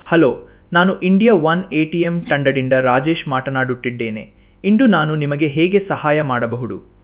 Hello, ನಾನು India one A T M ತಂಡದಿಂದ ರಾಜೇಶ್ ಮಾತನಾಡುತ್ತಿದ್ದೇನೆ. ಇಂದು ನಾನು ನಿಮಗೆ ಹೇಗೆ ಸಹಾಯ ಮಾಡಬಹುದು?